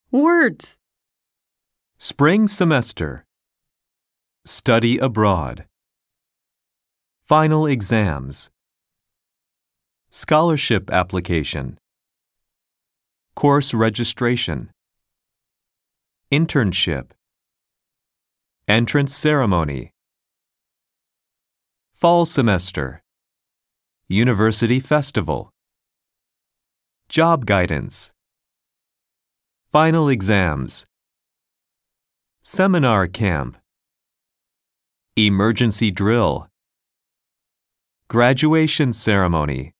Words. Spring semester. Study abroad. Final exams. Scholarship application. Course registration. Internship. Entrance ceremony. Fall semester. University festival. Job guidance. Final exams. Seminar camp. Emergency drill. Graduation ceremony.